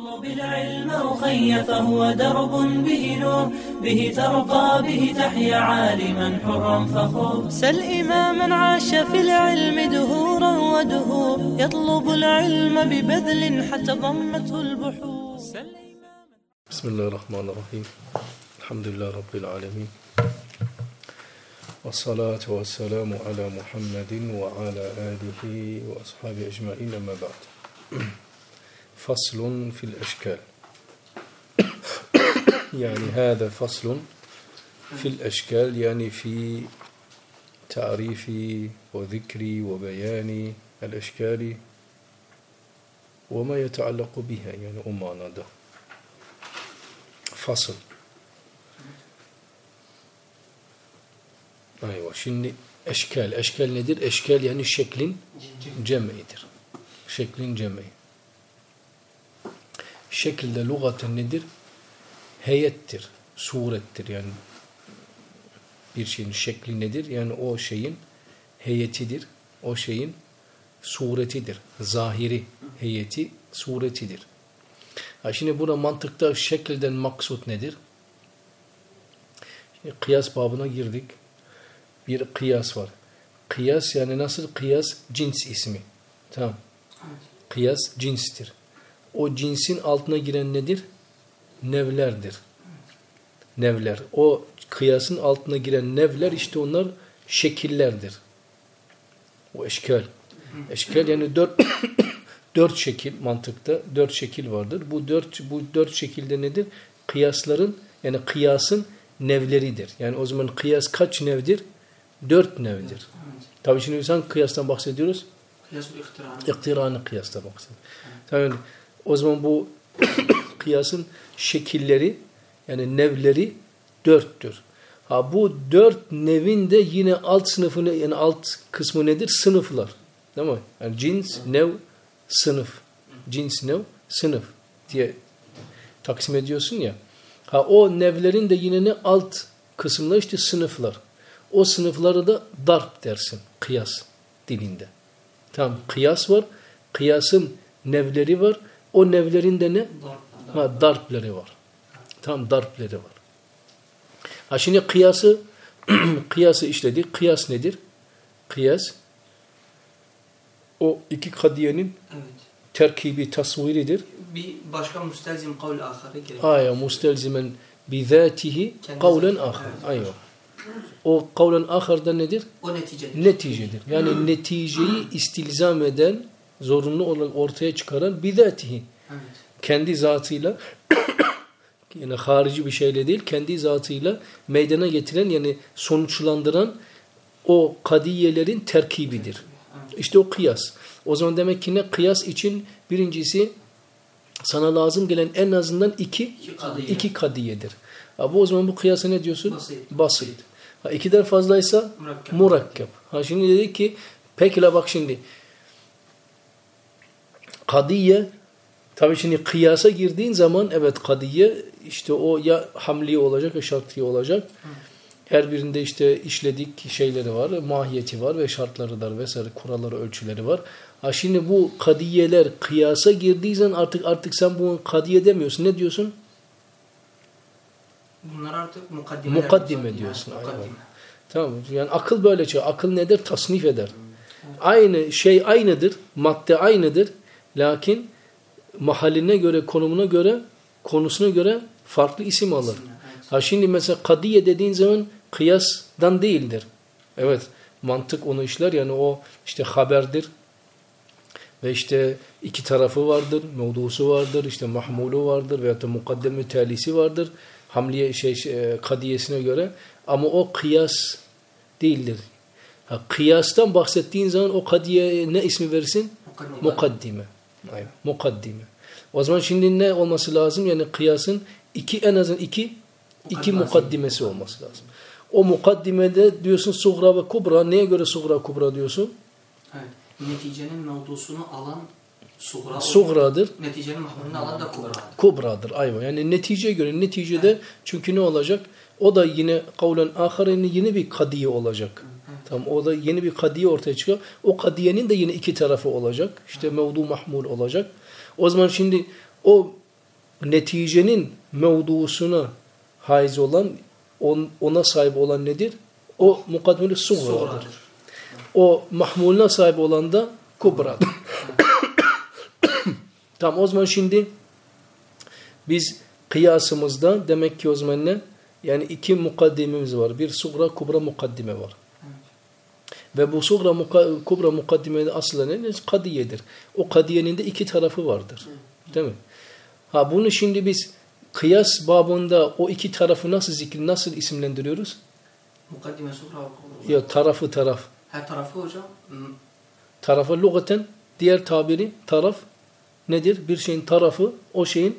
اطلب العلم أخي فهو درب به نور به ترقى به تحيا عالما حرا فخور سل إماما عاش في العلم دهورا ودهور يطلب العلم ببذل حتى ضمته البحور بسم الله الرحمن الرحيم الحمد لله رب العالمين والصلاة والسلام على محمد وعلى آله وأصحابه أجمعين أما بعد فصل في الأشكال يعني هذا فصل في الأشكال يعني في تعريف وذكر وبيان الأشكال وما يتعلق بها yani o manada fasıl. Ayva. Şimdi eşkel. Eşkel nedir? Eşkel yani şeklin cem'idir. Şeklin cem'i. Şekilde lügaten nedir? Heyettir, surettir. Yani bir şeyin şekli nedir? Yani o şeyin heyetidir. O şeyin suretidir. Zahiri heyeti suretidir. Şimdi burada mantıkta şekilden maksut nedir? Şimdi kıyas babına girdik. Bir kıyas var. Kıyas yani nasıl? Kıyas cins ismi. Tamam. Kıyas cinstir. O cinsin altına giren nedir? Nevlerdir. Nevler. O kıyasın altına giren nevler işte onlar şekillerdir. O eşkal. Eşkal yani dört şekil mantıkta dört şekil vardır. Bu dört şekilde nedir? Kıyasların yani kıyasın nevleridir. Yani o zaman kıyas kaç nevdir? 4 nevdir. Tabii şimdi biz hangi kıyastan bahsediyoruz? İktiranı kıyastan bahsediyoruz. Tabii o zaman bu kıyasın şekilleri yani nevleri 4'tür. Ha bu 4 nevin de yine alt sınıfını yani alt kısmı nedir? Sınıflar. Değil mi? Yani cins, nev, sınıf. Cins, nev, sınıf diye taksim ediyorsun ya. Ha o nevlerin de yine ne alt kısımları işte sınıflar. O sınıfları da darp dersin. Kıyas dilinde. Tamam. Kıyas var. Kıyasın nevleri var. O nevlerin de ne? Darpleri var. Tamam. Darpleri var. Ha şimdi kıyası işledik. Kıyas nedir? Kıyas o iki kadiyenin terkibi tasviridir. Bir başka mustelzim kavl ahare gerekir. Aya mustelzimen bizatihi kavlen ahar. Aynen. O kavlen aharda nedir? O neticedir. Neticedir. Yani neticeyi istilzam eden, zorunlu olarak ortaya çıkaran bizatihi. Evet. Kendi zatıyla yani harici bir şeyle değil, kendi zatıyla meydana getiren yani sonuçlandıran o kadiyelerin terkibidir. Evet. İşte o kıyas. O zaman demek ki ne? Kıyas için birincisi sana lazım gelen en azından iki kadiyedir. Bu o zaman bu kıyasa ne diyorsun? Basit. Ha, 2'den fazlaysa murakkab. Ha şimdi dedik ki peki la bak şimdi kadiye tabii şimdi kıyasa girdiğin zaman evet kadiye işte o ya hamli olacak ya şartlı olacak. Her birinde işte işledik şeyleri var, mahiyeti var ve şartları da vesaire kuralları, ölçüleri var. Ha şimdi bu kadiyeler kıyasa girdiği zaman artık sen bunu kadiye demiyorsun. Ne diyorsun? Bunlar artık mukaddime diyorsun. Mukaddime. Tamam. Yani akıl böyle çıkıyor. Akıl nedir? Tasnif eder. Aynı şey aynıdır. Madde aynıdır. Lakin mahalline göre, konumuna göre, konusuna göre farklı isim alır. Ha şimdi mesela kadiye dediğin zaman kıyasdan değildir. Evet. Mantık onu işler. Yani o işte haberdir. Ve işte iki tarafı vardır. Mevdusu vardır. İşte mahmulu vardır. Veyahut da mukaddeme telisi vardır. Hamliye kadiyesine göre ama o kıyas değildir. Ha, kıyastan bahsettiğin zaman o kadiyeye ne ismi verirsin? Mukaddime. Aynen. Mukaddime. O zaman şimdi ne olması lazım? Yani kıyasın en azından iki mukaddimesi olması lazım. O mukaddimede diyorsun sugra ve kubra. Neye göre sugra kubra diyorsun? Evet. Neticenin mevdusunu alan sugradır. Neticenin mahmulunu alan da kubradır. Aynen. Yani neticeye göre neticede çünkü ne olacak? O da yine kavlen aharenin yeni bir kadiye olacak. Tamam, o da yeni bir kadiye ortaya çıkıyor. O kadiyenin de yine iki tarafı olacak. İşte mevdu mahmul olacak. O zaman şimdi o neticenin mevdusuna haiz olan, ona sahip olan nedir? O mukaddime-i suğradır. O mahmuluna sahip olan da kubradır. Tamam, o zaman şimdi biz kıyasımızda demek ki o zaman ne? Yani iki mukaddimemiz var. Bir suğra kubra mukaddime var. Ve bu suğra kubra mukaddime aslında ne? Kadiyedir. O kadiyenin de iki tarafı vardır. Değil mi? Ha, bunu şimdi biz kıyas babında o iki tarafı nasıl isimlendiriyoruz? Mukaddime suğra. Ya taraf. Her tarafı hocam. Tarafı lügaten, diğer tabiri taraf nedir? Bir şeyin tarafı o şeyin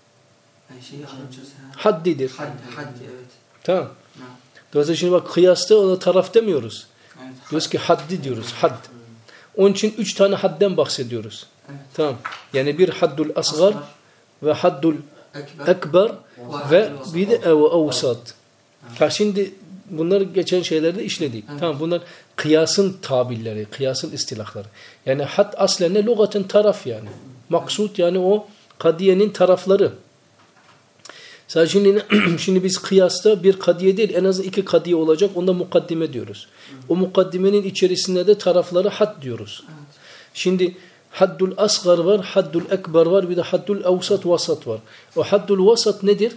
haddidir. Haddi, evet. Tamam. Dolayısıyla şimdi bak kıyasta ona taraf demiyoruz. Evet. Diyoruz ki haddi diyoruz. Hadd. Onun için 3 tane hadden bahsediyoruz. Evet. Tamam. Yani bir haddul asgar ve haddul ekber ve bir de evsat. Şimdi bunlar geçen şeylerde işledik. Evet. Tamam, bunlar kıyasın tabirleri, kıyasın istilahları. Yani had aslen ne? Lügaten taraf yani. Maksut yani o kadiyenin tarafları. Sadece şimdi biz kıyasta bir kadiye değil, en az 2 kadiye olacak. Onda mukaddime diyoruz. O mukaddimenin içerisinde de tarafları had diyoruz. Evet. Şimdi haddul asgar var, haddul ekber var, bir de haddul evsat vasat var. O haddul vasat nedir?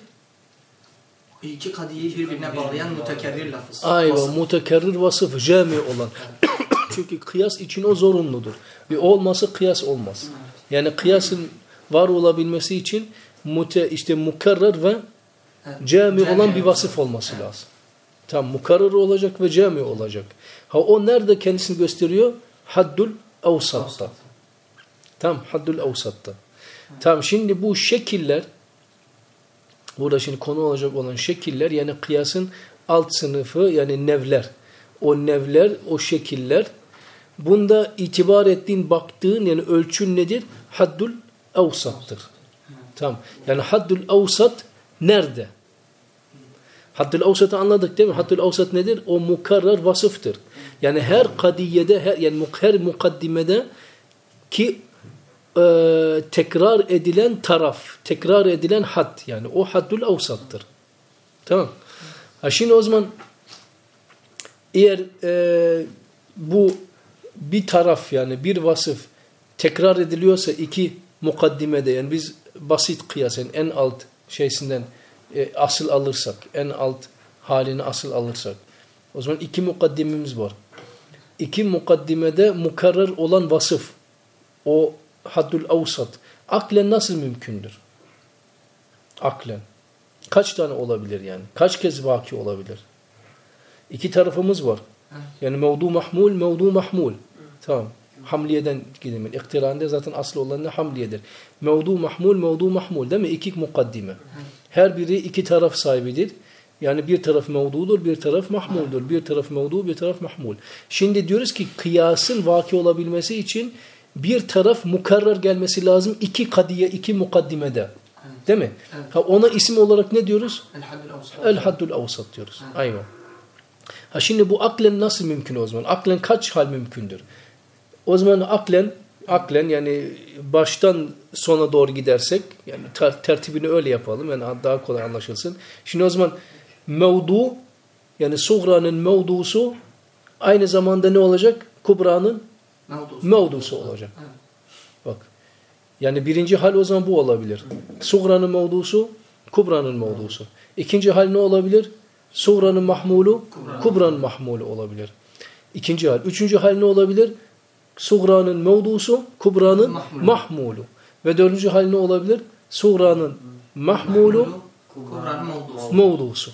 İki kadiyeyi birbirine bağlayan mütekerrir lafız. Aynen, mütekerrir vasıf, cami olan. Çünkü kıyas için o zorunludur. Bir olmasa kıyas olmaz. Yani kıyasın var olabilmesi için mukarrer ve cami olan bir vasıf olması lazım. Tam mukarrer olacak ve cami olacak. Ha, o nerede kendisini gösteriyor? Haddul evsatta. Tam haddul evsatta. Tam şimdi bu şekiller, burada şimdi konu olacak olan şekiller, yani kıyasın alt sınıfı, yani nevler. O nevler, o şekiller. Bunda itibar ettiğin, baktığın yani ölçün nedir? Haddul evsattır. Tamam. Yani haddul evsat nerede? Haddul evsatı anladık değil mi? Haddul evsat nedir? O mukarrer vasıftır. Yani her kadiyede, her mukaddimede ki tekrar edilen taraf, tekrar edilen had, yani o haddul evsattır. Tamam. Ha, şimdi o zaman eğer bu bir taraf, yani bir vasıf tekrar ediliyorsa iki mukaddimede, yani biz basit kıyas, yani en alt şeysinden asıl alırsak, en alt halini asıl alırsak, o zaman 2 mukaddimemiz var. 2 mukaddimede mukarrer olan vasıf, o haddul evsat, aklen nasıl mümkündür? Aklen. Kaç tane olabilir yani? Kaç kez vaki olabilir? 2 tarafımız var. Yani mevdu mahmul. Tamam. Hamliyeden gidelim. İktiranda zaten aslı olan ne? Hamliyedir. Mevdu mahmul değil mi? 2 mukaddime. Her biri 2 taraf sahibidir. Yani bir taraf mevdudur, bir taraf mahmuldur. Bir taraf mevdu, bir taraf mahmul. Şimdi diyoruz ki kıyasın vaki olabilmesi için bir taraf mukarrer gelmesi lazım 2 kadiye, 2 mukaddimede. Değil mi? Evet. Ha, ona isim olarak ne diyoruz? El-haddul evsat diyoruz. Evet. Aynen. Ha, şimdi bu aklen nasıl mümkün o zaman? Aklen kaç hal mümkündür? O zaman aklen yani baştan sona doğru gidersek, yani tertibini öyle yapalım, yani daha kolay anlaşılsın. Şimdi o zaman mevdu, yani suğranın mevdusu aynı zamanda ne olacak? Kubra'nın mevdusu olacak. Evet. Bak. Yani birinci hal o zaman bu olabilir. Suğranın mevdusu, kubra'nın mevdusu. İkinci hal ne olabilir? Suğranın mahmulu, kubra'nın mahmulu olabilir. İkinci hal. Üçüncü hal ne olabilir? Suğranın mevdusu, kubra'nın mahmulu. Ve dördüncü hal ne olabilir? Suğranın mahmulu, kubra'nın mevdusu.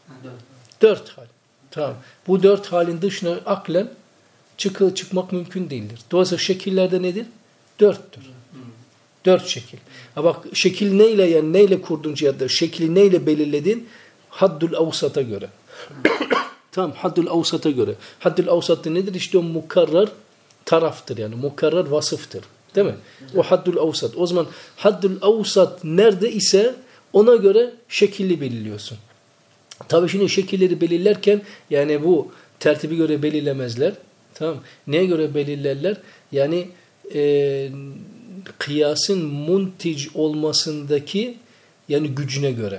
4 hal. Tamam. Bu 4 halin dışına aklen çıkmak mümkün değildir. Dolayısıyla şekillerde nedir? 4'tür. 4 şekil. Ha bak, şekil neyle, yani neyle kurdun cihazda? Şekli neyle belirledin? Haddul evsata göre. Tamam, haddul evsata göre. Haddul evsat nedir? İşte o mukarrer taraftır, yani mukarrer vasıftır. Değil mi? O haddul evsat. O zaman haddul evsat nerede ise ona göre şekilli belirliyorsun. Tabii şimdi şekilleri belirlerken yani bu tertibi göre belirlemezler. Tamam. Neye göre belirlerler? Yani kıyasın muntic olmasındaki yani gücüne göre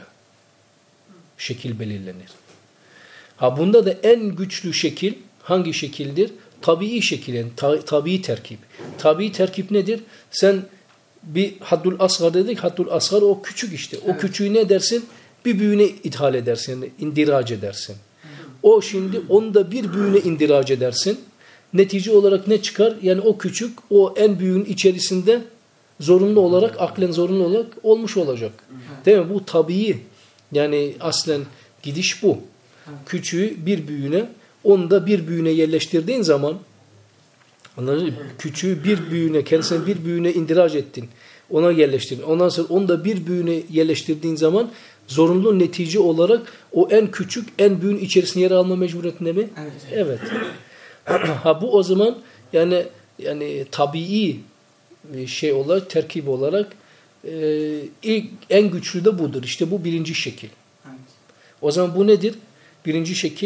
şekil belirlenir. Ha bunda da en güçlü şekil hangi şekildir? Tabii şekil, yani tabii terkip. Tabii terkip nedir? Sen bir haddul asgar dedik. Haddul asgar o küçük işte. O küçüğü ne dersin? Bir büyüğüne ithal edersin. Yani indirac edersin. O şimdi onu da bir büyüğüne indirac edersin. Netice olarak ne çıkar? Yani o küçük o en büyüğün içerisinde zorunlu olarak, aklen zorunlu olarak olmuş olacak. Değil mi? Bu tabii. Yani aslen gidiş bu. Küçüğü bir büyüğüne, onu da bir büyüğüne yerleştirdiğin zaman, anladın mı? Küçüğü bir büyüğüne, kendisine bir büyüğüne indirac ettin. Ona yerleştirdin. Ondan sonra onu da bir büyüğüne yerleştirdiğin zaman zorunlu netice olarak o en küçük, en büyüğün içerisine yer alma mecburiyetinde mi? Evet. Ha bu o zaman yani tabii şey olarak, terkip olarak ilk en güçlü de budur. İşte bu birinci şekil. O zaman bu nedir? Birinci şekil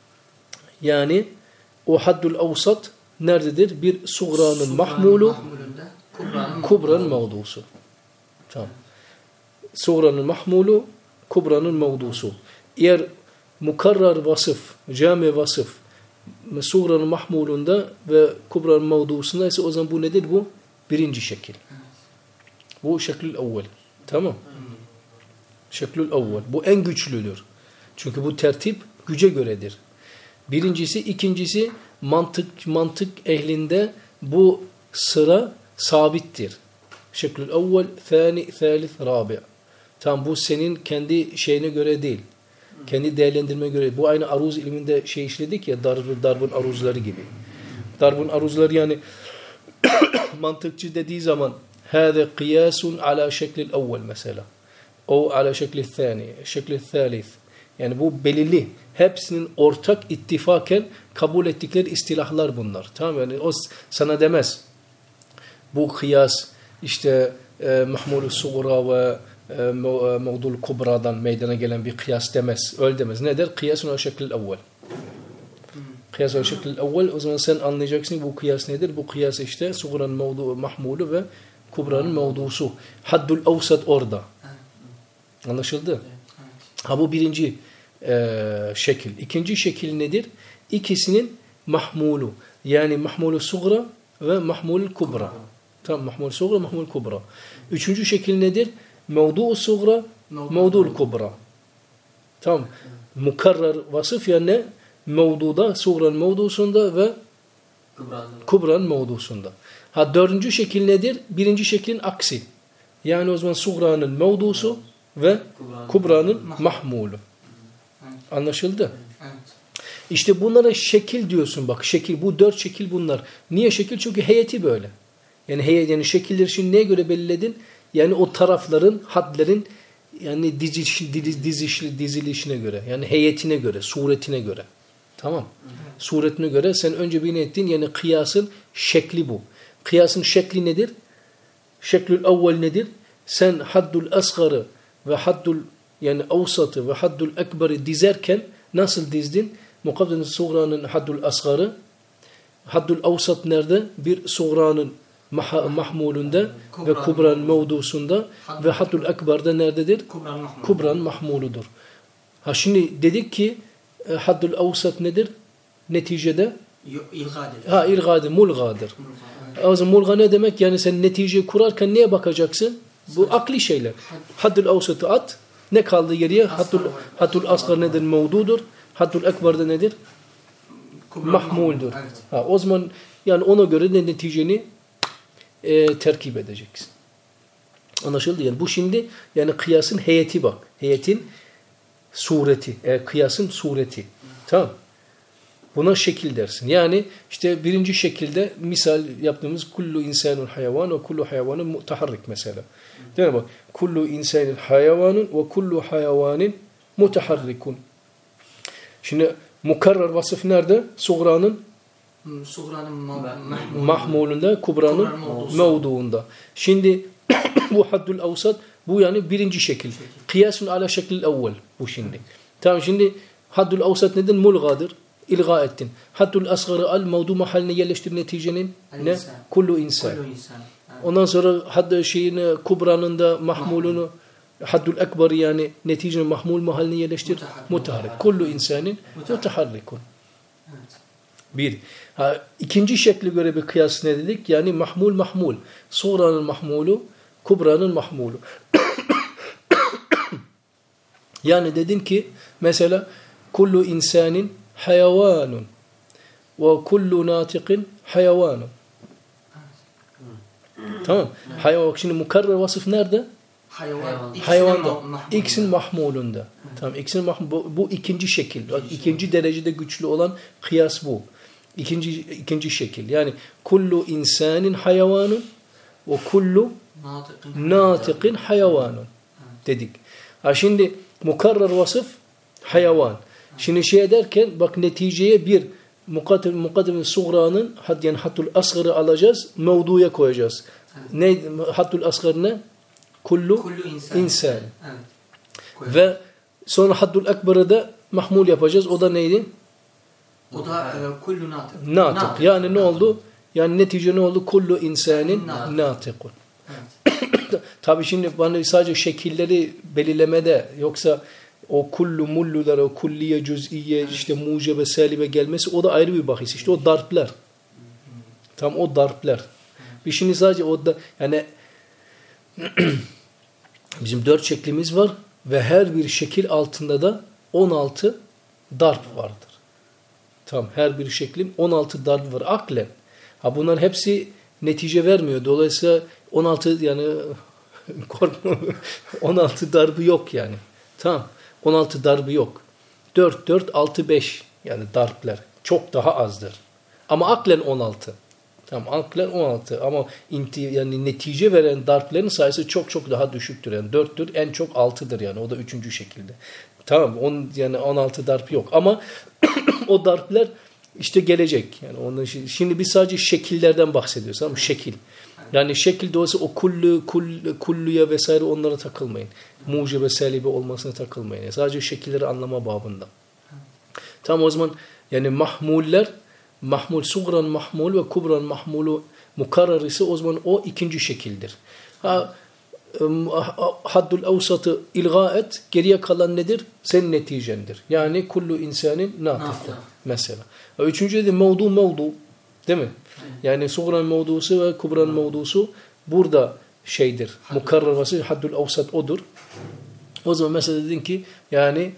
yani o haddül avsat nerededir? Bir suğranın mahmulu, kubranın mevdusu. Tamam. Suğranın mahmulu, kubranın mevdusu. Eğer mukarrar vasıf, cami vasıf suğranın mahmulunda ve kubranın mevdusunda ise o zaman bu nedir? Bu birinci şekil. Bu şeklül evvel. Tamam. Şeklül evvel. Bu en güçlüdür. Çünkü bu tertip güce göredir. Birincisi, ikincisi mantık ehlinde bu sıra sabittir. Şeklül evvel, thani, thalith, rabi'. Tam bu senin kendi şeyine göre değil. Kendi değerlendirme göre. Bu aynı aruz ilminde şey işledik ya, darbun aruzları gibi. Darbun aruzları yani mantıkçı dediği zaman hâze kıyâsun ala şeklil evvel mesela. O ala şeklil thani, şeklil thalith. Yani bu belirli. Hepsinin ortak ittifaken kabul ettikleri istilahlar bunlar. Tamam yani o sana demez. Bu kıyas işte mahmul-u suğra ve mevdul kubradan meydana gelen bir kıyas demez. Öyle demez. Ne der? Kıyasun ala şeklil evvel. Kıyas ala şeklil evvel. O zaman sen anlayacaksın bu kıyas nedir? Bu kıyas işte suğranın mahmulu ve kubranın mevdusu. Haddul avsat orada. Anlaşıldı? Ha bu birinci şekil. İkinci şekil nedir? İkisinin mahmulu. Yani mahmulu suğra ve mahmul kubra. Tamam, mahmul suğra, mahmul kubra. Üçüncü şekil nedir? Mevdu'u suğra, mevdu'l kubra. Tamam. Mukarrar vasıf yani mevduda, suğranın mevdusunda ve kubranın mevdusunda. Ha dördüncü şekil nedir? Birinci şeklin aksi. Yani o zaman suğranın mevdusu ve kubranın mahmulu. Anlaşıldı? Evet. İşte bunlara şekil diyorsun bak. Şekil, bu dört şekil bunlar. Niye şekil? Çünkü heyeti böyle. Yani heyet, yani şekilleri şimdi neye göre belirledin? Yani o tarafların, hadlerin yani dizilişine göre. Yani heyetine göre, suretine göre. Tamam. Suretine göre sen önce bir ne ettin? Yani kıyasın şekli bu. Kıyasın şekli nedir? Şeklül evvel nedir? Sen haddul asgarı ve haddul yani avsatı ve haddul ekberi dizerken nasıl dizdin? Mukaddemin suğranın haddul asgarı, haddul avsat nerede? Bir suğranın mahmulunda ve kubranın mevdusunda ve haddul ekber'de nerededir? Kubranın mahmuludur. Ha şimdi dedik ki haddul avsat nedir? Neticede ilgadir, mulgadır. O zaman mulga ne demek? Yani sen neticeyi kurarken neye bakacaksın? Bu akli şeyler. Haddul avsatı at. Ne kaldı geriye? Haddul asgar nedir? Mevdudur. Haddul ekber'de nedir? Mahmuldur. Evet. Ha, o zaman yani ona göre de neticeni terkip edeceksin. Anlaşıldı? Yani bu şimdi yani kıyasın heyeti bak. Heyetin sureti. Kıyasın sureti. Tamam. Buna şekil dersin. Yani işte birinci şekilde misal yaptığımız kullu insanun hayvan ve kullu hayvanun mutaharrik mesela. Değil mi bak? Kullu insanun hayvanun ve kullu hayvanin mutaharrikun. Şimdi mukarrar vasıf nerede? Suğranın mahmulunda, kubranın mevduunda. Şimdi bu haddül avsat bu yani birinci şekil. Kıyasun ala şeklil evvel bu şimdi. Tamam şimdi haddül avsat nedir? Mulgadır. İlga ettin. Haddül asgarı al mevdu mahaline yerleştir neticenin ne? Kullu insan. Ondan sonra haddi şeyini kubranın da mahmulunu Haddul ekber yani neticenin mahmul mahalline yerleştir. Mutaharrik. Kullu insanin mutaharrikun. Bir. İkinci şekli göre bir kıyas ne dedik? Yani mahmul. Suğranın mahmulu, kubranın mahmulu. Yani dedin ki mesela kullu insanin hayvanun ve kullu natiqin hayvanun. Tamam. Hayvan. Şimdi mukarrer vasıf nerede? Hayvanda. X'in mahmulunda. Tamam. X'in bu ikinci şekil. İkinci derecede güçlü olan kıyas bu. İkinci şekil. Yani kullu insanin hayvanun ve kullu natiqin hayvanun dedik. Şimdi mukarrer vasıf hayvan. Şimdi derken bak neticeye bir mukaddim-i suğranın yani haddul asgırı alacağız. Mevduya koyacağız. Ne haddul asgır ne? Kullu insan. Evet. Ve sonra haddul ekber'ı da mahmul yapacağız. O da neydi? O da kullu natık. Yani ne oldu? Yani netice ne oldu? Kullu insanin natıkun. Evet. Tabii şimdi bana sadece şekilleri belirlemede yoksa o kullu mullular, o kulliye, cüz'iye, işte mucebe, salibe gelmesi o da ayrı bir bahis. İşte o darplar. Tam o darplar. Bir şimdi sadece o da yani bizim 4 şeklimiz var ve her bir şekil altında da 16 darp vardır. Tamam, her bir şeklin 16 darp var aklen. Bunların hepsi netice vermiyor. Dolayısıyla 16 yani 16 darbı yok yani. Tamam. 16 darbı yok. 4 4 6 5 yani darplar çok daha azdır. Ama aklen 16. Tamam, aklen 16 ama yani netice veren darpların sayısı çok daha düşüktür. Yani 4'tür, en çok 6'dır yani. O da 3. şekilde. Tamam, yani 16 darp yok ama o darplar işte gelecek. Yani onun şimdi biz sadece şekillerden bahsediyoruz. Tamam mı? Şekil. Yani şekil dolayısıyla o kulluya vesaire onlara takılmayın. Mucebe salibe olmasına takılmayın. Yani sadece şekilleri anlama babında. Tamam, o zaman yani mahmul sugran mahmul ve kubran mahmulu mukarrar ise o zaman o ikinci şekildir. Haddul avsatı ilga et, geriye kalan nedir? Senin neticendir. Yani kullu insanin natık mesela. Üçüncü de mevdu değil mi? Yani sugran mevdusu ve kubran mevdusu burada şeydir. Mukarrar vasıf haddul avsat odur. O zaman mesela dedin ki yani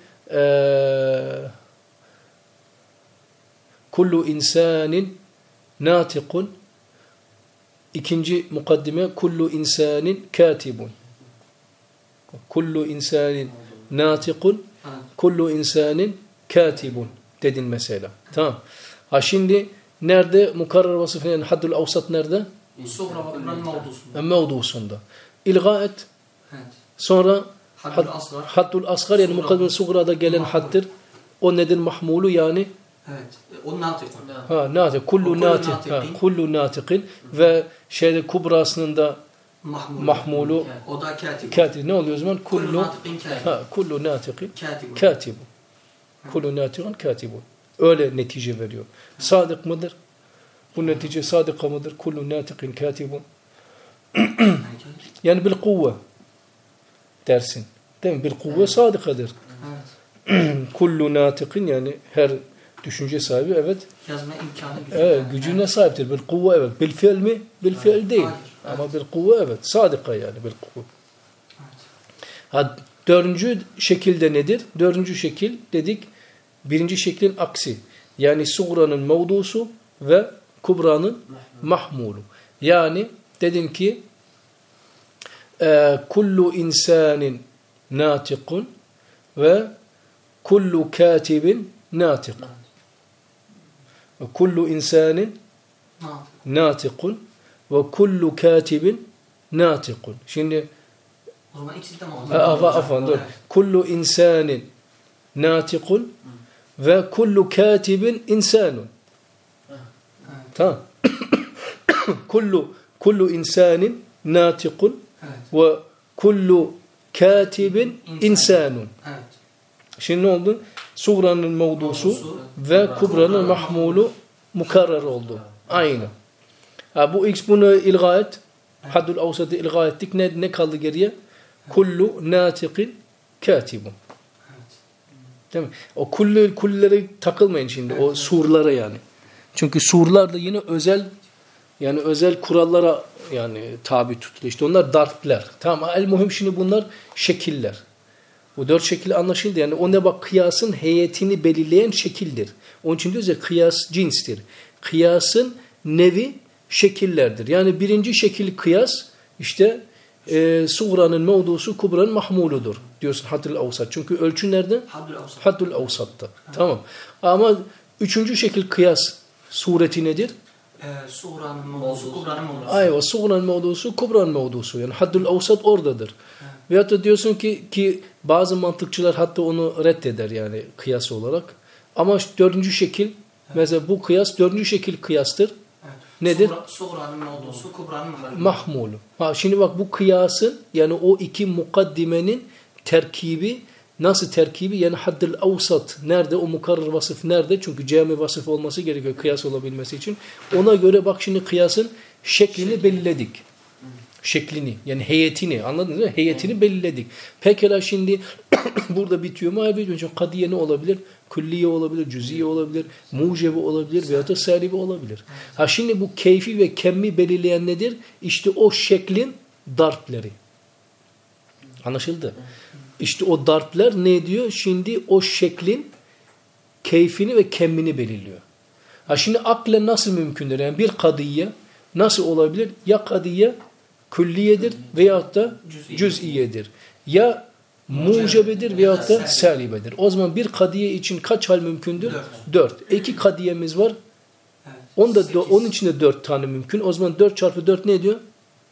kullu insanin natikun, ikinci mukaddime kullu insanin katibun. Kullu insanin natikun, kullu insanin katibun dedin mesela. Tamam. Şimdi nerede mukarrar vasıf yani haddul avsat nerede? Mevdusunda. İlga et. Sonra haddul asgar yani mukaddime sugrada gelen haddir. O nedir? Mahmulu yani. Evet. O natik. Natik. Kullu natikin ve kubrasının da mahmulu. O da katib. Katib. Ne oluyor o zaman? Kullu natikin katibun. Kullu natikin katibun. Öyle netice veriyor. Sadık mıdır? Bu netice sadıka mıdır? Kullu natikin katibun. Yani bil kuvve dersin. Değil mi? Bil kuvve sadıkadır. Kullu natikin yani her düşünce sahibi evet. Yazma imkanı evet, gücüne sahiptir. Bil kuvve evet. Bil fiil mi? Bil fiil değil. Hayır, ama bil kuvve evet. Sadıka yani bil kuvve. Evet. Dördüncü şekilde nedir? Dördüncü şekil dedik. Birinci şeklin aksi. Yani sugranın mevdusu ve kubranın mahmulu. Yani dedin ki kullu insanin natikun ve kullu katibin natikun. Kullu insanin natikun ve kullu katibin natikun. Şimdi o zaman ikisi de mi? Afan. Kullu insanin natikun ve kullu katibin insanun. Tamam. kullu insanin natikun ve kullu katibin insanun. Şimdi ne oldu? Sugranın mevdusu ve kubranın mahmulu mukarrar oldu. Aynı. Bu X bunu ilga et. Haddul avsatı ilga ettik. Ne kaldı geriye? Kullu natiqin katibun. Değil mi? O kullere takılmayın şimdi. O surlara yani. Çünkü surlar da yine özel kurallara yani tabi tutuluyor. İşte onlar darpler. Tamam. El muhim şimdi bunlar şekiller. Bu 4 şekil anlaşıldı. Yani o ne bak kıyasın heyetini belirleyen şekildir. Onun için diyoruz ya kıyas cinstir. Kıyasın nevi şekillerdir. Yani birinci şekil kıyas işte suğranın mevdusu kubranın mahmuludur diyorsun haddül avsat. Çünkü ölçü nerede? Haddül avsatta. Tamam. Ama üçüncü şekil kıyas sureti nedir? Suğranın mevdusu, kubranın mevdusu. Ayva suğranın mevdusu, kubranın mevdusu. Yani haddül avsat oradadır. Veyahut da diyorsun ki bazı mantıkçılar hatta onu reddeder yani kıyas olarak. Ama dördüncü şekil mesela bu kıyas dördüncü şekil kıyastır. Nedir? Suğranın mevdusu, kubranın mahmulu. Şimdi bak bu kıyasın yani o iki mukaddimenin terkibi nasıl terkibi? Yani haddül avsat nerede? O mukarrer vasıf nerede? Çünkü cami vasıf olması gerekiyor kıyas olabilmesi için. Ona göre bak şimdi kıyasın şeklini belirledik. Şeklini yani heyetini anladınız mı? Heyetini belirledik. Pekala şimdi burada bitiyor mu? Hayır bitmiyor. Çünkü kadiye ne olabilir? Külliye olabilir, cüziye olabilir, mucebi olabilir veya da salibi olabilir. Şimdi bu keyfi ve kemmi belirleyen nedir? İşte o şeklin darpleri. Anlaşıldı? İşte o darpler ne diyor? Şimdi o şeklin keyfini ve kemmini belirliyor. Şimdi aklen nasıl mümkündür? Yani bir kadiye nasıl olabilir? Ya kadiye külliyedir veyahut da cüz'iyedir. Ya mucebedir veyahut da salibedir. O zaman bir kadiye için kaç hal mümkündür? 4. 2 kadiyemiz var. Onun içinde 4 tane mümkün. O zaman 4 çarpı 4 ne ediyor?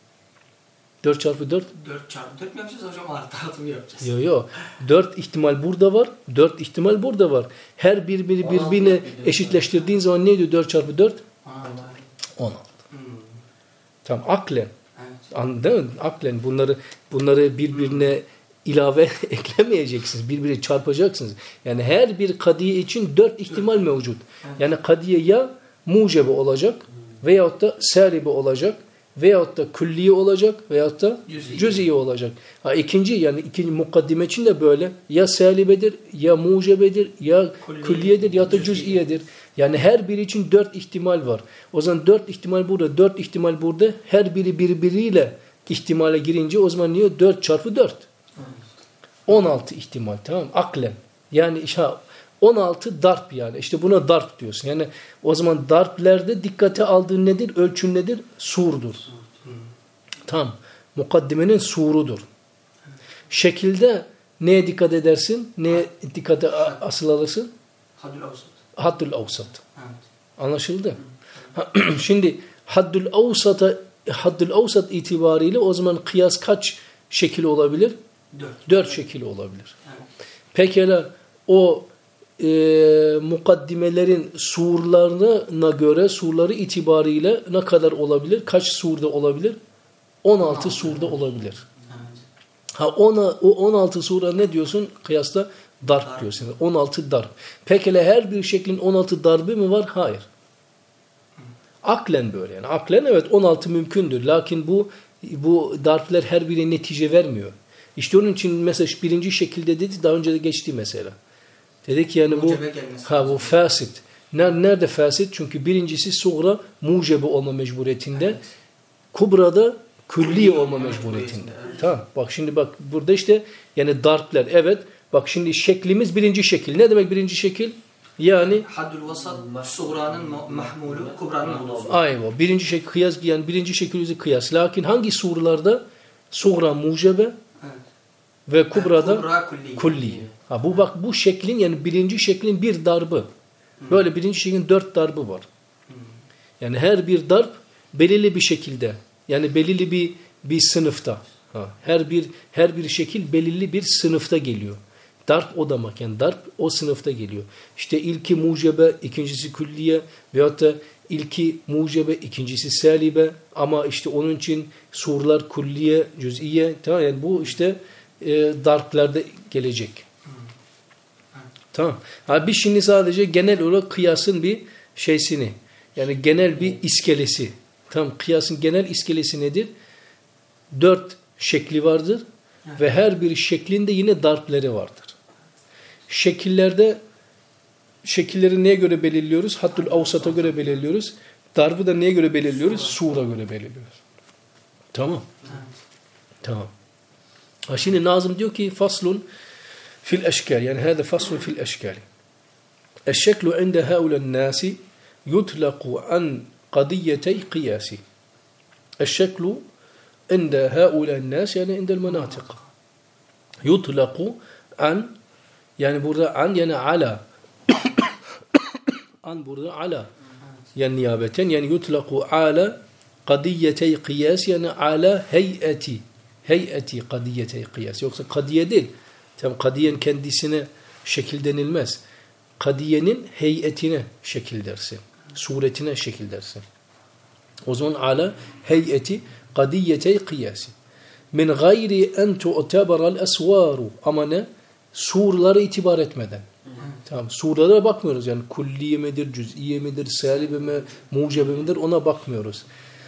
4 çarpı 4? 4 çarpı 4 mi yapacağız hocam? Artı mı yapacağız? Yok. 4 ihtimal burada var. 4 ihtimal burada var. Her birbirine eşitleştirdiğin zaman ne ediyor 4 çarpı 4? 16. Tamam aklen. Anladın mı? Aklen bunları birbirine ilave eklemeyeceksiniz. Birbirine çarpacaksınız. Yani her bir kadiye için 4 ihtimal mevcut. Yani kadiye ya mucebe olacak veyahut da salibe olacak veyahut da külliye olacak veyahut da cüz'iye olacak. İkinci mukaddime için de böyle ya salibedir ya mucebedir ya külliyedir ya da cüz'iyedir. Yani her biri için 4 ihtimal var. O zaman 4 ihtimal burada, 4 ihtimal burada. Her biri birbiriyle ihtimale girince o zaman niye? 4 çarpı 4. 16 ihtimal tamam mı? Aklen. Yani 16 darp yani. İşte buna darp diyorsun. Yani o zaman darplerde dikkate aldığın nedir? Ölçün nedir? Surdur. Tamam. Mukaddimenin surudur. Şekilde neye dikkat edersin? Neye dikkate asıl alırsın? Haddül avsat. Anlaşıldı? Şimdi haddül avsat itibariyle o zaman kıyas kaç şekil olabilir? 4 şekil olabilir. Pekala o mukaddimelerin surlarına göre surları itibariyle ne kadar olabilir? Kaç surda olabilir? 16 surda olabilir. O 16 sura ne diyorsun? Kıyasla darp diyorsun. 16 darp. Pekala her bir şeklin 16 darbe mi var? Hayır. Aklen böyle yani. Aklen evet 16 mümkündür. Lakin bu darpler her birine netice vermiyor. İşte onun için mesela birinci şekilde dedi daha önce de geçti mesela. Dedik yani bu fasit. Nerede fasit? Çünkü birincisi suğra mucebe olma mecburiyetinde. Kubra'da külliye olma mecburiyetinde. Tamam. Bak şimdi bak burada işte yani darpler. Evet. Bak şimdi şeklimiz birinci şekil. Ne demek birinci şekil? Yani haddül vasat suğranın mahmulu, kubranın mevdusu. Ayva. Birinci şekil kıyas yani birinci şekil kıyas. Lakin hangi surlarda suğra mucebe ve kubra'da külliye. Bu şeklin yani birinci şeklin bir darbı. Böyle birinci şeklin 4 darbı var. Yani her bir darp belirli bir şekilde yani belirli bir sınıfta. Her bir şekil belirli bir sınıfta geliyor. Darp o demek yani darp o sınıfta geliyor. İşte ilki mucebe, ikincisi külliye veyahut da ilki mucebe, ikincisi salibe ama işte onun için surlar külliye, cüz'iye tamam yani bu işte darplerde gelecek. Tamam. Biz şimdi sadece genel olarak kıyasın bir şeysini yani genel bir iskelesi. Tamam. Kıyasın genel iskelesi nedir? 4 şekli vardır Ve her bir şeklinde yine darpleri vardır. Şekilleri neye göre belirliyoruz? Haddül avsata göre belirliyoruz. Darbı da neye göre belirliyoruz? Sura göre belirliyoruz. Tamam. Tamam. Şimdi Nazım diyor ki faslun fil eşkal. Yani hâze faslun fil eşkal. Eşşeklu inde hâulen nâsi yutlaku an qadiyyetey kıyâsi. Eşşeklu inde hâulen nâsi yani indel menâtik. Yutlaku an yani burada an yani ala. An burada ala. Yani niyabeten yani yutlaku ala kadiyetey kıyas yani ala heyeti. Heyeti kadiyetey kıyas. Yoksa kadiye değil. Tam kadiyen kendisine şekil denilmez. Kadiyenin heyetine şekil dersin. Suretine şekil dersin. O zaman ala heyeti kadiyetey kıyas. Min gayri en tu'tabaral esvaru. Ama ne? Surları itibar etmeden. Tamam. Surlara bakmıyoruz. Yani kulliye midir, cüz'iye midir, salibe mi, mucebe midir ona bakmıyoruz.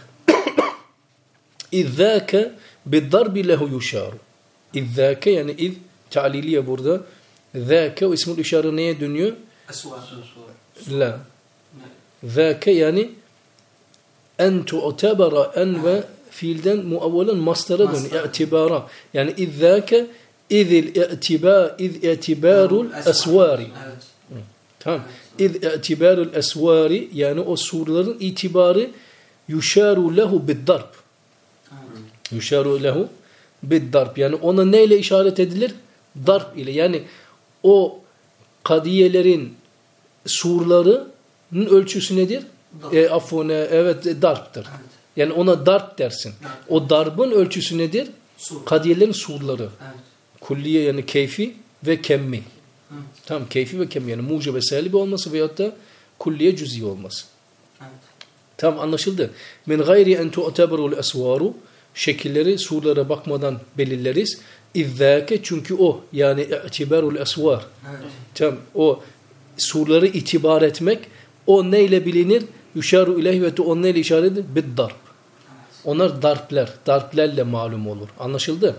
İzzâke biddarbi lehu yuşâru. İzzâke yani iz ta'liliye burada. Zâke o ismul işarı neye dönüyor? La. Zâke yani en tu'tabara en ve fiilden muavvelen mastara dönüyor. İ'tibara. Yani izzâke İz i'tibarul esvari. Tamam. İz i'tibarul esvari yani o surların itibarı yuşaru lehu bid-darb. Yuşaru lehu bid-darb. Yani ona neyle işaret edilir? Darp ile. Yani o kadiyelerin surlarının ölçüsü nedir? Evet darptır. Yani ona darp dersin. O darbın ölçüsü nedir? Kadiyelerin surları. Kulliye yani keyfi ve kemmi. Tamam keyfi ve kemmi yani mucebe salibi olması veyahut da kulliye cüz'i olması. Tamam anlaşıldı. Min gayri en tu'tabarul esvaru şekilleri surlara bakmadan belirleriz. İzzâke çünkü o yani i'tibarul esvar. Tamam o surları itibar etmek o neyle bilinir? Yuşaru ileyhi ve o neyle işaret edilir? Bid-darb. Onlar darplerle malum olur. Anlaşıldı?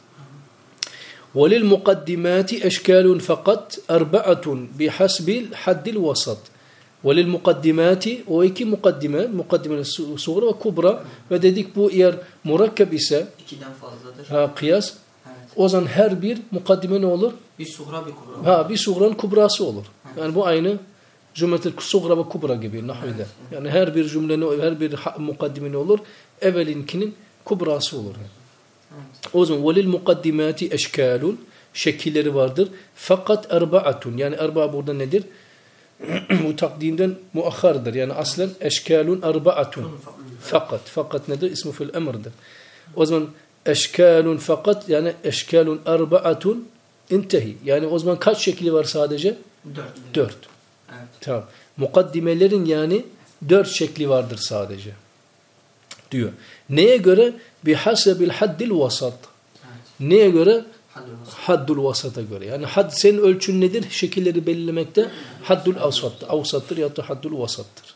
وَلِلْمُقَدِّمَاتِ اَشْكَالٌ فَقَطْ اَرْبَعَةٌ بِحَسْبِ الْحَدِّ الْوَسَطِ وَلِلْمُقَدِّمَاتِ o iki mukaddime suğra ve kubra ve dedik bu eğer murakkab ise İkiden fazladır. Kıyas o zaman her bir mukaddime ne olur? Bir suğra bir kubra. Bir suğranın kubrası olur. Yani bu aynı cümletel suğra ve kubra gibi nahvide. Yani her bir cümlenin her bir mukaddime ne olur? Evvelinkinin kubrası olur. O zaman velil mukaddimati eşkalun şekilleri vardır. Fakat erbaatun yani erba burada nedir? Bu takdimden muahhardır. Yani aslen eşkalun erbaatun. Fakat nedir? İsmu fil emrdir. O zaman eşkalun fakat yani eşkalun erbaatun intehi. Yani o zaman kaç şekli var sadece? 4. Evet. Tamam. Mukaddimelerin yani 4 şekli vardır sadece. Diyor. Neye göre? Bihasebil haddil vasat. Neye göre? Haddul vasata göre. Yani had senin ölçün nedir? Şekilleri belirlemekte haddul avsattır ya da haddul vasattır.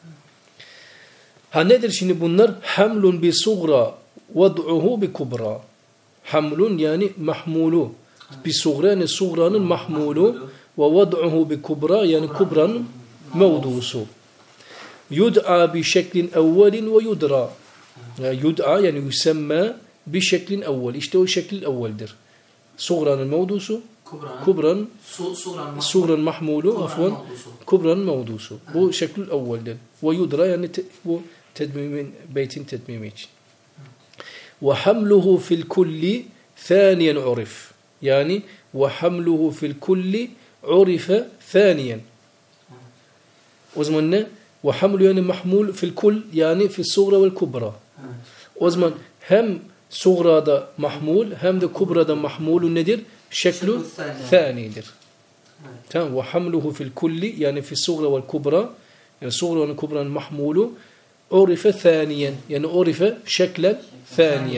Nedir şimdi bunlar? Hamlun bi sugra vad'uhu bi kubra. Hamlun yani mahmulu. Bi sugra yani sugranın mahmulu ve vad'uhu bi kubra yani kubranın mevdusu. Yud'a bi şeklin evvelin ve yudra. Yud'a yani yüsemme bir şeklin evvel. İşte o şekil evveldir. Suğranın mevdusu, kubranın mahmulu, kubranın mevdusu. Bu şekil evveldir. Ve yudra yani bu beytin tetmimi için. Ve hamluhu fil kulli thaniyen urif. Yani ve hamluhu fil kulli urife thaniyen. O zaman ne? Ve hamlu yani mahmul fil kull yani fil suğra vel kubra. O zaman hem suğrada mahmul hem de kubrada mahmulu nedir? Şeklu thanidir. Tamam. Ve hamluhu fil kulli yani fil suğra vel kubra yani suğra ve kubranın mahmulu urife thaniyen yani urife şeklen thaniyen.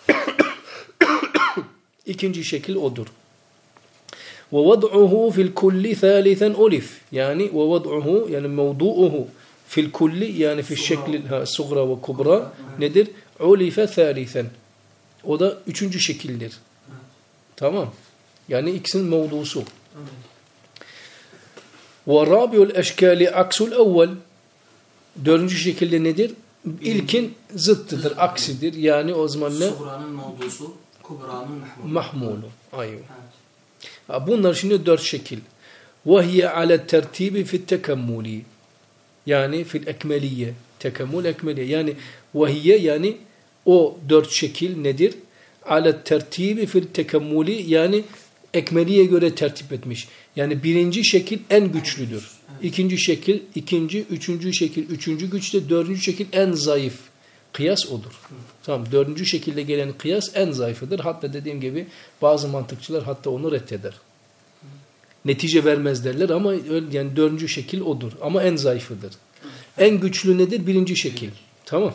İkinci şekil odur. Ve vad'uhu fil kulli thalithen ulif yani ve vad'uhu yani mevdu'uhu fil kulli yani fil şekli suğra ve kubra nedir? Ulife thalithen. O da üçüncü şekildir. Tamam. Yani ikisinin mevdusu. Ve rabiul eşkali aksul evvel. Dördüncü şekilde nedir? İlkin zıttıdır, aksidir. Yani o zaman ne? Suğranın mevdusu, kubranın mahmulu. Aynen. Bunlar şimdi dört şekil. وَهِيَ عَلَى التَّرْتِيبِ فِي التَّكَمُّلِ yani fil ekmeliye. Tekemmül ekmeliye. Yani vahiye yani o dört şekil nedir? Alet tertibi fil tekemmuli yani ekmeliye göre tertip etmiş. Yani birinci şekil en güçlüdür. İkinci şekil ikinci, üçüncü şekil üçüncü güçte, dördüncü şekil en zayıf. Kıyas odur. Tamam. Dördüncü şekilde gelen kıyas en zayıfıdır. Hatta dediğim gibi bazı mantıkçılar hatta onu reddeder. Netice vermez derler ama yani dördüncü şekil odur. Ama en zayıfıdır. En güçlü nedir? Birinci şekil. Tamam.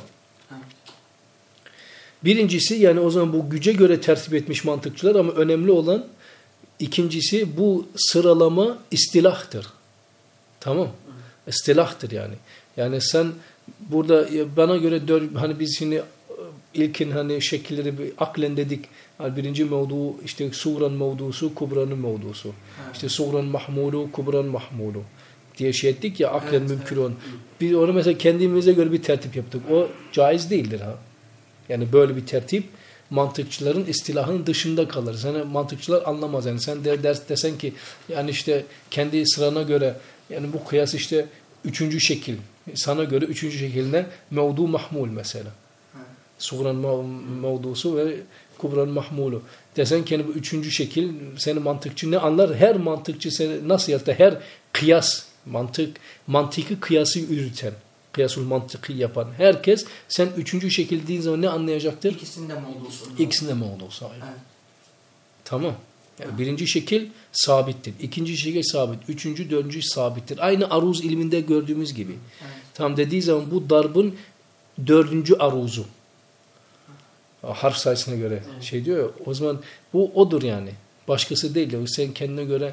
Birincisi yani o zaman bu güce göre tertip etmiş mantıkçılar ama önemli olan ikincisi bu sıralama istilahtır. Tamam. İstilahtır yani. Yani sen burada bana göre hani biz şimdi ilkin hani şekilleri bir aklen dedik. Yani birinci mevdu işte suğran mevdusu, kubranın mevdusu. Evet. İşte suğran mahmulu, kubran mahmulu diye şey ettik ya aklen mümkün olan. Biz onu mesela kendimize göre bir tertip yaptık. O caiz değildir ha. Yani böyle bir tertip mantıkçıların istilahının dışında kalır. Yani mantıkçılar anlamaz. Yani sen ders desen ki yani işte kendi sırana göre yani bu kıyas işte üçüncü şekil. Sana göre üçüncü şekilde mevdu mahmul mesela. Suğran mevdusu ve kubran mahmulu. Desen ki bu üçüncü şekil senin mantıkçı ne anlar? Her mantıkçı seni nasıl yaptı? Her kıyas, mantıki kıyası yürüten, kıyasul mantıki yapan herkes sen üçüncü şekil dediğin zaman ne anlayacaktır? İkisinde mevdusu. İkisinde mevdusu. Evet. Tamam. Yani birinci şekil sabittir. İkinci şekil sabit. Üçüncü, dördüncü sabittir. Aynı aruz ilminde gördüğümüz gibi. Evet. Tam dediği zaman bu darbın dördüncü aruzu. Harf sayısına göre şey diyor ya, o zaman bu odur yani. Başkası değil. Sen kendine göre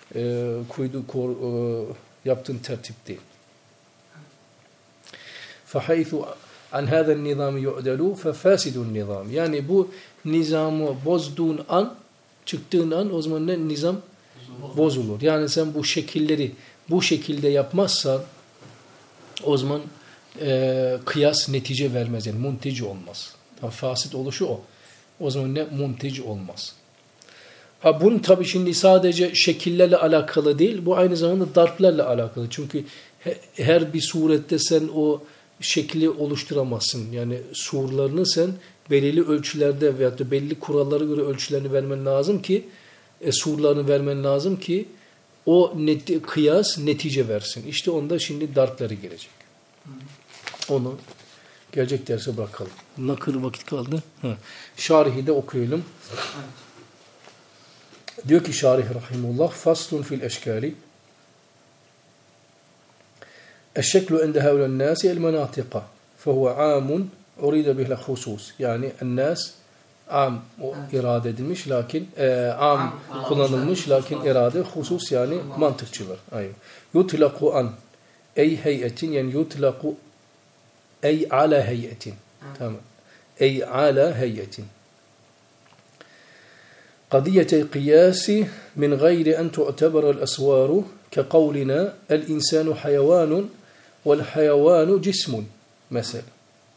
yaptığın tertip değil. فَحَيْثُ عَنْ هَذَا النِّظَامِ يُعْدَلُوا فَفَاسِدُ النِّظَامِ yani bu nizamı bozduğun an, çıktığın an o zaman ne? Nizam bozulur. Yani sen bu şekilleri bu şekilde yapmazsan o zaman kıyas netice vermez. Yani muntici olmaz. Fasit oluşu o. O zaman ne? Muntici olmaz. Bunun tabii şimdi sadece şekillerle alakalı değil. Bu aynı zamanda darplarla alakalı. Çünkü her bir surette sen o şekli oluşturamazsın. Yani surlarını sen belirli ölçülerde veyahut da belli kurallara göre ölçülerini vermen lazım ki surlarını vermen lazım ki o kıyas netice versin. İşte onda şimdi darpları gelecek. Onu gelecek derse bırakalım. Ne kadar vakit kaldı? Şarihi de okuyalım. Diyor ki Şarih rahimullah faslun fil eşkali eşşeklu ende hevlen nâsi el menâtika fehuve âmun uride bihle husus yani ennâs am irade edilmiş lakin am kullanılmış lakin irade husus yani mantıkçılar. Yutlaku an ey heyetin yani yutlaku ey ala heyetin. Tamam. Ey ala heyetin. قضية القياس من غير أن تعتبر الأسوار كقولنا الإنسان حيوان والحيوان جسم مثلا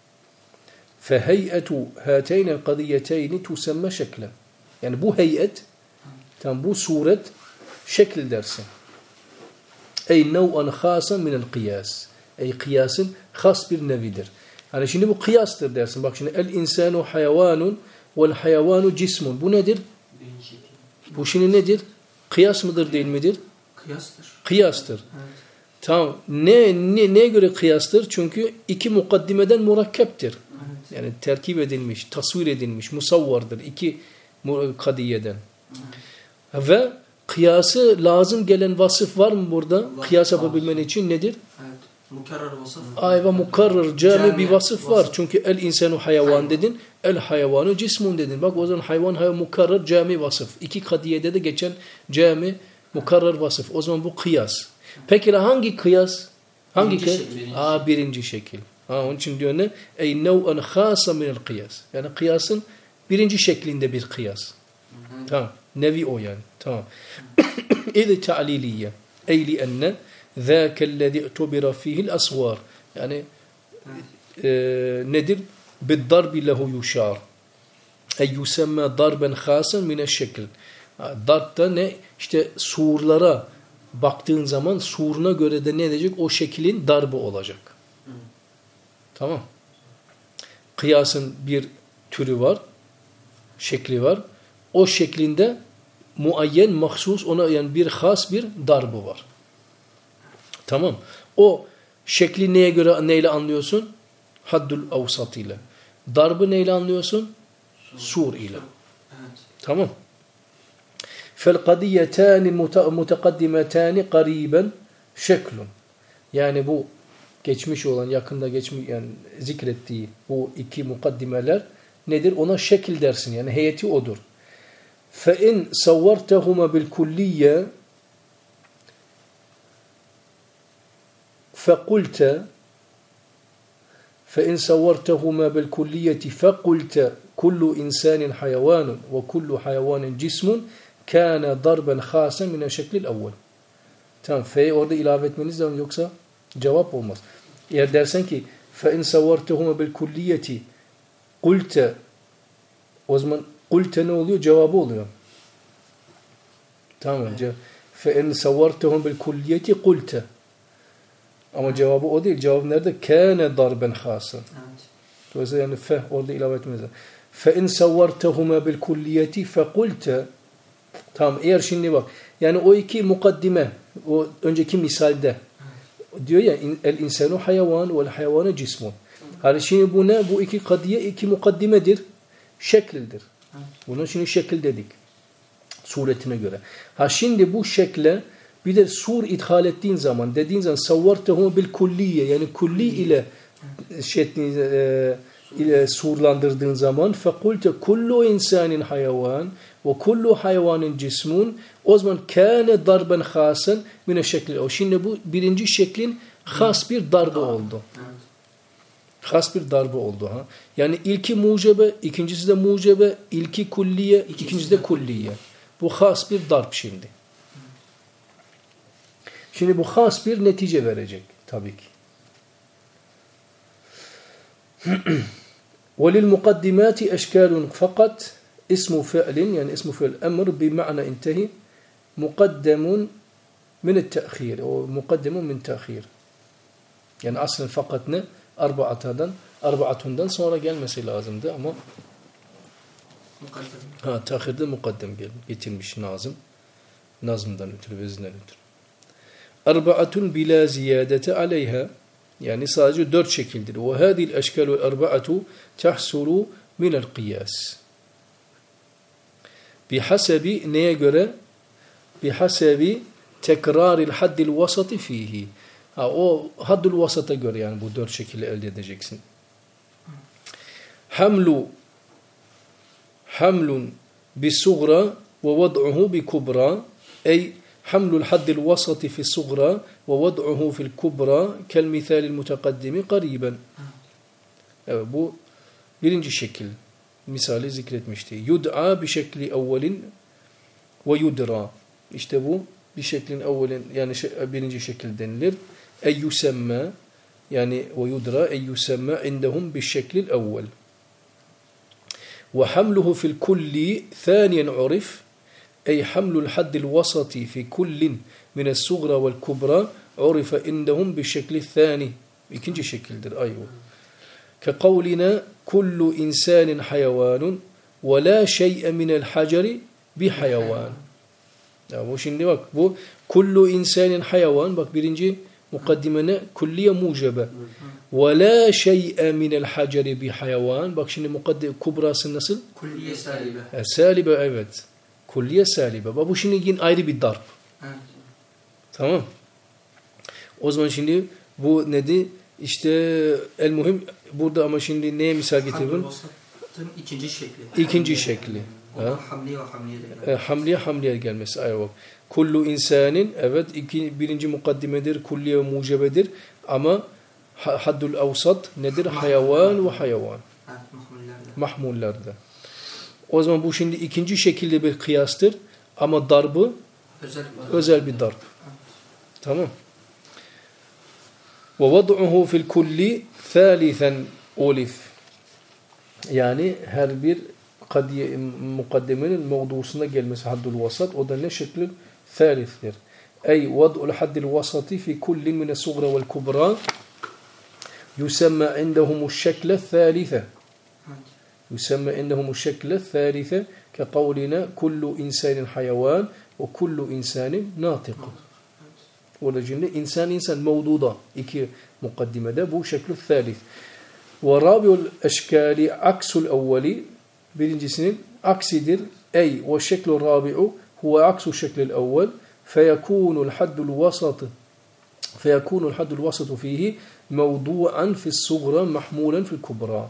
فهيئة هاتين القضيتين تسمى شكلا يعني bu heyet tam bu suret şekil dersin ey nev'an khasan minel kıyas ey kıyasın khas bir nevidir yani şimdi bu kıyastır dersin bak şimdi el insanu hayvanun vel hayvanu cismun bu nedir? Bu şimdi nedir? Kıyas mıdır değil midir? Kıyastır. Kıyastır. Evet. Tamam. Neye göre kıyastır? Çünkü iki mukaddimeden murakkeptir. Evet. Yani terkip edilmiş, tasvir edilmiş, musavvardır. İki kadiyeden. Evet. Ve kıyası lazım gelen vasıf var mı burada? Kıyas yapabilmen için nedir? Evet. Mukarrar vasıf. Ayva mukarrar, cami bir vasıf var. Çünkü el insanu hayvan dedin. El hayvanu cismun dedin. Bak o zaman hayvan mukarrar cami vasıf. İki kadiyede de geçen cami mukarrar vasıf. O zaman bu kıyas. Peki hangi kıyas? Hangi kıyas? Birinci şekil. Onun için diyor ne? Ey nev'an khasa minel kıyas. Yani kıyasın birinci şeklinde bir kıyas. Tamam. Nevi o yani. Tamam. İzi ta'liliye. Ey li enne zâkellezî i'tubira fîhil asvar. Yani nedir? Biddarbi lehu yuşar. Ey yusemme darben khâsen mineşşekil. Darb da ne? İşte surlara baktığın zaman suruna göre de ne edecek? O şeklin darbı olacak. Tamam. Kıyasın bir türü var. Şekli var. O şeklinde muayyen, mahsus, ona yani bir has bir darbı var. Tamam. O şekli neye göre, neyle anlıyorsun? Haddül avsat ile. Darbı neyle anlıyorsun? Sur ile. Tamam. فَالْقَدِيَّتَانِ مُتَقَدِّمَتَانِ قَرِيبًا şeklun. Yani bu geçmiş olan, yakında geçmiş yani zikrettiği bu iki mukaddimeler nedir? Ona şekil dersin. Yani heyeti odur. فَاِنْ صَوَّرْتَهُمَا بِالْكُلِّيَّ فَقُلْتَ فَاِنْ صَوَّرْتَهُمَا بِالْكُلِّيَّةِ فَقُلْتَ كُلُّ اِنْسَانٍ حَيَوَانٌ وَكُلُّ حَيَوَانٍ جِسْمٌ كَانَ ضَرْبًا خَاسًا مِنَ الشَّكْلِ الْاَوَّلِ. Tamam. F'yi orada ilave etmeniz lazım. Yoksa cevap olmaz. Eğer dersen ki فَاِنْ صَوَّرْتَهُمَا بِالْكُلِّيَّةِ قُلْتَ o zaman قُلْتَ ne oluyor? Cevabı oluyor. Tamam. فَاِنْ صَوَّرْتَهُمَا بِالْكُلِّيَّةِ قُلْتَ ama cevabı o değil. Cevap nerede? كَانَ ضَرْبًا خَاسًا. Dolayısıyla yani fe orada ilave etmeniz lazım. فَاِنْ صَوَّرْتَهُمَا بِالْكُلِّيَّةِ فَقُلْتَ tamam. Eğer şimdi bak. Yani o iki mukaddime o önceki misalde diyor ya el insanu hayvan vel hayvanu cismun. Hani şimdi bu ne? Bu iki kadiye iki mukaddimedir. Şekildir. Buna şimdi şekil dedik. Suretine göre. Ha şimdi bu şekle bir de sur ithal ettiğin zaman dediğin zaman savvartehu bil kulliye yani kulli ile ile surlandırdığın zaman fekulte kullu insanin hayvan ve kullu hayvanin cismun o zaman kâne darben khâsen mine şekli. O şimdi bu birinci şeklin has bir darbe oldu. Has bir darbe oldu. Ha? Yani ilki mucebe, ikincisi de mucebe, ilki kulliye, ikincisi de kulliye. Bu has bir darp şimdi. Şimdi bu has bir netice verecek tabii ki. وَلِلْمُقَدِّمَاتِ اَشْكَالٌ fakat ismu fe'lin yani ismu fe'l emr bima'na intehi mukaddemun min te'khir o mukaddemun min te'khir yani aslında fakat ne? Arba'atundan sonra gelmesi lazımdı ama te'khirde mukaddem getirmiş nazımdan ötürü vezinden ötürü. Arba'atun bila ziyadete aleyha yani sadece 4 şekildir. Ve hâzihil eşkâlu arba'atu tahsulu minel kıyas. Bihasebi neye göre? Bihasebi tekraril haddil vasati fihi. O haddül vasata göre yani bu 4 şekilde elde edeceksin. Hamlun bisugra ve vad'uhu bi kubra ey hamlul haddil vasati fi sugra ve vad'uhu fil kubra kel misalil mutakaddimi qariben. Evet bu birinci şekil. Misali zikretmişti. Yud'a bi şekli evvelin ve yudra. İşte bu bir şeklin evvelin yani birinci şekil denilir. Ey yusemme yani ve yudra ey yusemme indahum bi şeklil evvel. Ve hamluhu fil kulli thaniyen urif ey hamlul haddil vasati fi kullin mines sugra vel kubra urife indahum bi şekli thani. İkinci şekildir. Ayva. Ke kavlina kullu insanin hayvanun ve la şey'e minel haceri bi hayvan. Ya bu şimdi bak bu kullu insanin hayvan bak birinci mukaddimene kulliye mucebe. Ve la şey'e minel haceri bi hayvan. Bak şimdi mukaddime kubrası nasıl? Kulliye salibe. Salibe evet. Kulliye salibe. Bak bu şimdi yine ayrı bir darp. Evet. Tamam. O zaman şimdi bu nedir? İşte el muhim burada ama şimdi neye misal getiriyorum? İkinci şekli. İkinci şekli. Hamliye ve hamliye de Hamliye gelmesi. Aynen bak. Kullu insanin evet birinci mukaddimedir. Kulliye ve mucebedir. Ama haddül avsat nedir? Hayvan ve hayvan. Evet, mahmullerde. Mahmullerde. O zaman bu şimdi ikinci şekilde bir kıyastır. Ama darbı özel bir darp. Tamam. وَوَضْعُهُ فِي الْكُلِّ ثَالِثًا أُولِفٍ Yani her bir mukaddemenin mevdusuna gelmesi haddul vasat. O da ne şekli? Thalittir. Ey vad'ul haddil vasati fi kulli mine sugra vel kubra yusemma indehumuş şekle thalithe. Yusemma indehumuş şekle thalithe ke kavline kullu insanin hayvan ve kullu insanin natikun. Orada şimdi insan mevduda. İki mukaddimede bu şekli thalith. Ve rabiul eşkali aksul evveli birincisinin aksidir. Ey ve şeklu rabi'u huve aksu şeklil evvel feyekunul haddul vasatu fihi mevdu'an fi's-sugra mahmulen fi'l-kubra.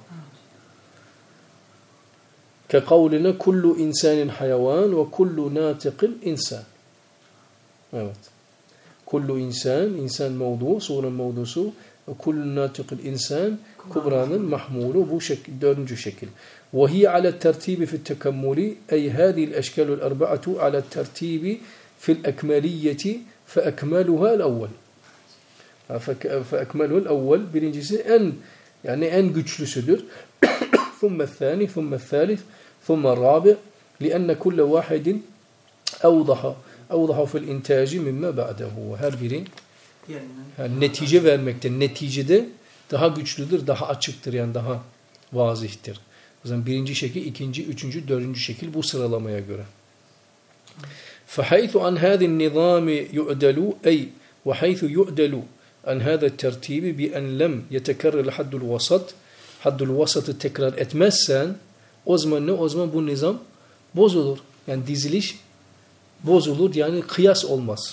Kekavline kullu insanin hayvan ve kullu natiqin insan. Evet. Kullu insan mevdu, suğranın mevdusu ve kullu natiqin insan kubranın mahmulu. Bu şekil, dördüncü şekil. وهي على الترتيب في التكمل أي هذه الأشكال الأربعة على الترتيب في الأكمالية فأكملها الأول. فأكمله الأول birincisi en güçlüsüdür. ثم الثاني ثم الثالث ثم الرابع لأن كل واحد أوضح في الإنتاج مما بعده. Her biri yani netice vermekte, neticede daha güçlüdür, daha açıktır, yani daha vazihtir. O zaman birinci şekil, ikinci, üçüncü, dördüncü şekil bu sıralamaya göre. فَحَيْثُ عَنْ هَذِا النِّظَامِ يُعْدَلُوا أي وَحَيْثُ يُعْدَلُ عَنْ هَذَا التَّرْتِيبِ بِأَنْ لَمْ يَتَكَرَّ حَدُّ الْوَسَطِ haddul vasatı tekrar etmezsen o zaman ne? O zaman bu nizam bozulur. Yani diziliş bozulur. Yani kıyas olmaz.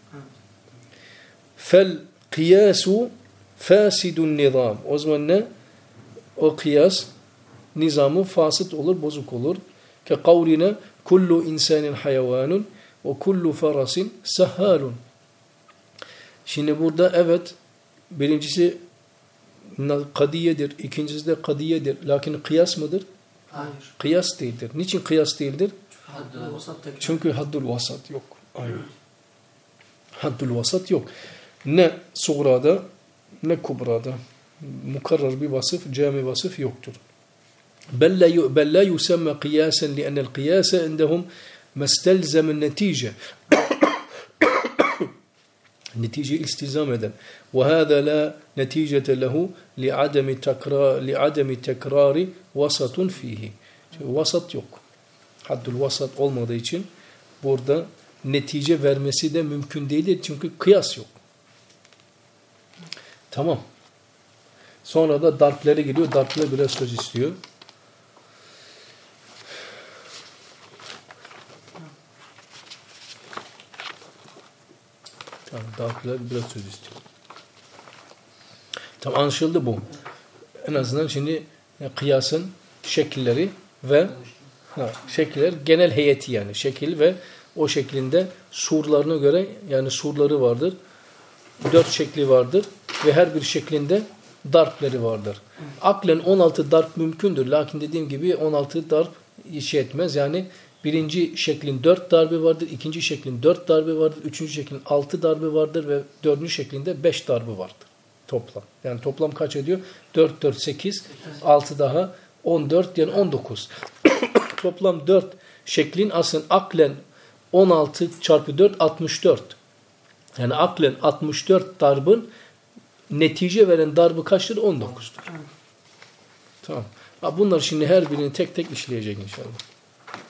Fel kıyasu fasidun nizam. O zaman ne? O kıyas nizamı fasit olur, bozuk olur. Ke kavline kullu insanin hayvanun ve kullu farasin sahhalun. Şimdi burada evet birincisi kadiyedir, ikincisi de kadiyedir. Lakin kıyas mıdır? Hayır. Kıyas değildir. Niçin kıyas değildir? Çünkü haddul vasat yok. Aynen. Haddul vasat yok. Ne suğrada ne kubrada mukarrar bir vasıf, cami vasıf yoktur. Bel la yusamma kıyasen li'ennel kıyase indehum mestelzemen netice. Netice iltizam eden. وَهَذَا لَا نَتِيجَةَ لَهُ لِعَدَمِ تَكْرَارِ vasatun fihi. Vasat yok. Haddül vasat olmadığı için burada netice vermesi de mümkün değildir. Çünkü kıyas yok. Tamam. Sonra da darplere geliyor. Darpler biraz söz istiyor. Tamam, darpler biraz söz istiyor. Tamam, anlaşıldı bu. En azından şimdi kıyasın şekilleri ve şekiller genel heyeti, yani şekil ve o şeklinde surlarına göre, yani surları vardır. 4 şekli vardır ve her bir şeklinde darpleri vardır. Aklen 16 darp mümkündür. Lakin dediğim gibi 16 darp işe etmez. Yani birinci şeklin 4 darbe vardır, ikinci şeklin 4 darbe vardır, üçüncü şeklin 6 darbe vardır ve dördüncü şeklinde 5 darbe vardır toplam. Yani toplam kaç ediyor? 4, 4, 8, 6 daha 14, yani 19. Toplam 4 şeklin aslında aklen 16 çarpı 4, 64. Yani aklen 64 darbın netice veren darbı kaçtır? 19'dur. Tamam. Bunlar şimdi her birini tek tek işleyecek inşallah.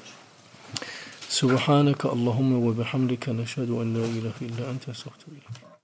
Subhaneke Allahümme ve bihamdike neşhedü en la ilahe illa ente estağfiruke.